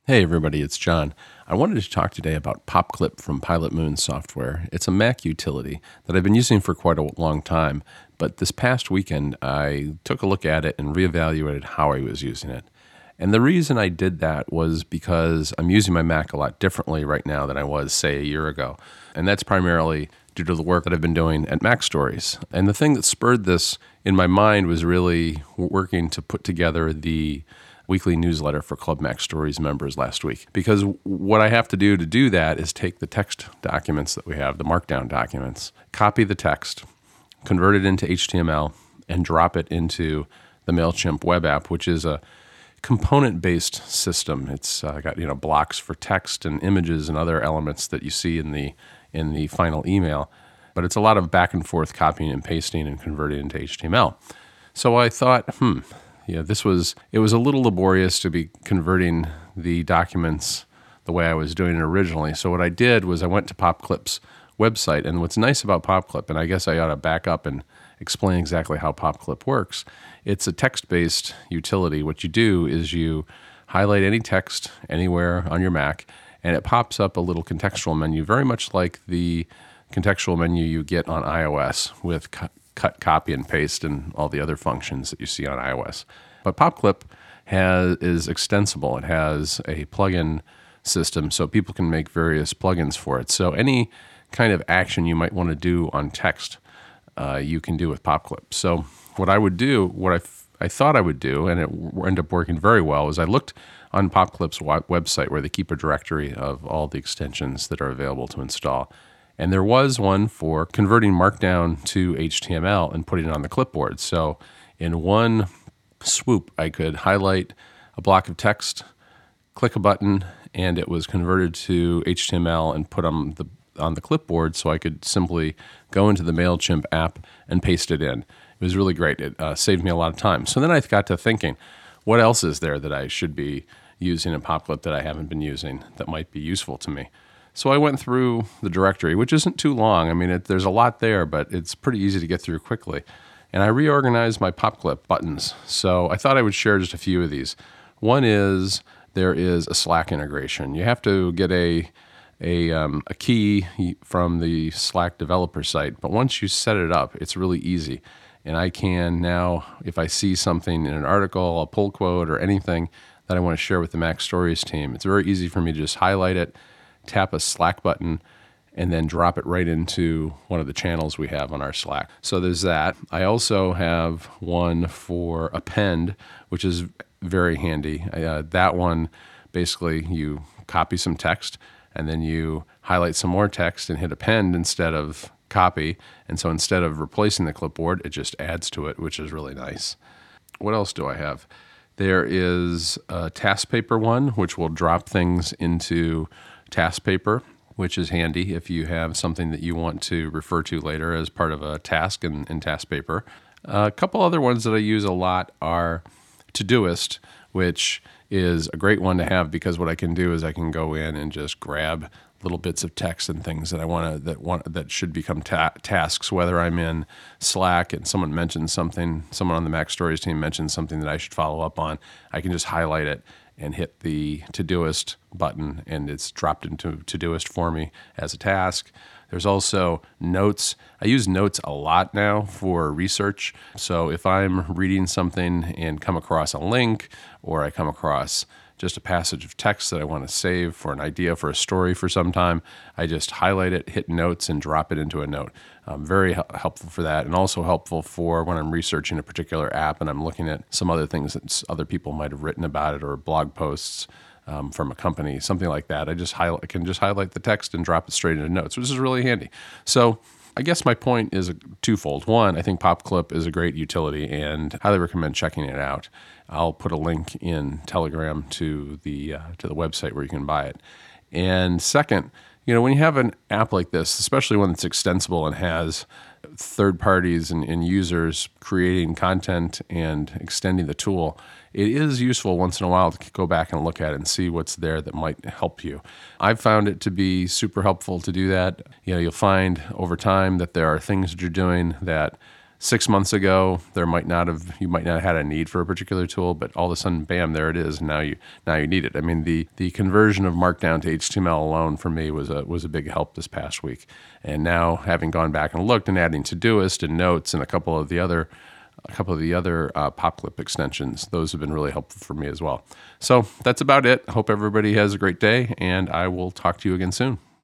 Hey everybody, it's John. I wanted to talk today about PopClip from Pilot Moon Software. It's a Mac utility that I've been using for quite a long time, but this past weekend I took a look at it and reevaluated how I was using it. And the reason I did that was because I'm using my Mac a lot differently right now than I was, say, a year ago. And that's primarily due to the work that I've been doing at Mac Stories. And the thing that spurred this in my mind was really working to put together the weekly newsletter for Club Mac Stories members last week. Because what I have to do that is take the text documents that we have, the markdown documents, copy the text, convert it into HTML, and drop it into the MailChimp web app, which is a component-based system. It's got blocks for text and images and other elements that you see in the final email. But it's a lot of back and forth copying and pasting and converting into HTML. So I thought, it was a little laborious to be converting the documents the way I was doing it originally. So what I did was I went to PopClip's website, and what's nice about PopClip, and I guess I ought to back up and explain exactly how PopClip works. It's a text-based utility. What you do is you highlight any text anywhere on your Mac, and it pops up a little contextual menu, very much like the contextual menu you get on iOS with cut, copy, and paste, and all the other functions that you see on iOS. But PopClip is extensible. It has a plugin system, so people can make various plugins for it. So any kind of action you might want to do on text, you can do with PopClip. So what I would do, I thought I would do, and it ended up working very well, is I looked on PopClip's website where they keep a directory of all the extensions that are available to install. And there was one for converting Markdown to HTML and putting it on the clipboard. So in one swoop, I could highlight a block of text, click a button, and it was converted to HTML and put on the clipboard, so I could simply go into the MailChimp app and paste it in. It was really great. It saved me a lot of time. So then I got to thinking, what else is there that I should be using in PopClip that I haven't been using that might be useful to me? So I went through the directory, which isn't too long. I mean, there's a lot there, but it's pretty easy to get through quickly. And I reorganized my PopClip buttons. So I thought I would share just a few of these. One is there is a Slack integration. You have to get a key from the Slack developer site, but once you set it up, it's really easy. And I can now, if I see something in an article, a pull quote, or anything that I want to share with the Mac Stories team, it's very easy for me to just highlight it, tap a Slack button, and then drop it right into one of the channels we have on our Slack. So there's that. I also have one for append, which is very handy. That one, basically, you copy some text, and then you highlight some more text and hit append instead of copy. And so instead of replacing the clipboard, it just adds to it, which is really nice. What else do I have? There is a TaskPaper one, which will drop things into TaskPaper, which is handy if you have something that you want to refer to later as part of a task in TaskPaper. A couple other ones that I use a lot are Todoist, which is a great one to have because what I can do is I can go in and just grab little bits of text and things that I that should become tasks, whether I'm in Slack and someone mentions something, someone on the Mac Stories team mentions something that I should follow up on, I can just highlight it and hit the Todoist button, and it's dropped into Todoist for me as a task. There's also Notes. I use Notes a lot now for research. So if I'm reading something and come across a link, or I come across just a passage of text that I want to save for an idea for a story for some time, I just highlight it, hit Notes, and drop it into a note. Very helpful for that, and also helpful for when I'm researching a particular app and I'm looking at some other things that other people might have written about it, or blog posts from a company, something like that. I can just highlight the text and drop it straight into Notes, which is really handy. So I guess my point is twofold. One, I think PopClip is a great utility and highly recommend checking it out. I'll put a link in Telegram to the website where you can buy it. And second, when you have an app like this, especially one that's extensible and has third parties and users creating content and extending the tool, it is useful once in a while to go back and look at it and see what's there that might help you. I've found it to be super helpful to do that. You'll find over time that there are things that you're doing that 6 months ago, you might not have had a need for a particular tool, but all of a sudden, bam, there it is. Now you need it. I mean, the conversion of Markdown to HTML alone for me was a big help this past week. And now, having gone back and looked and adding Todoist and Notes and a couple of the other PopClip extensions, those have been really helpful for me as well. So that's about it. I hope everybody has a great day, and I will talk to you again soon.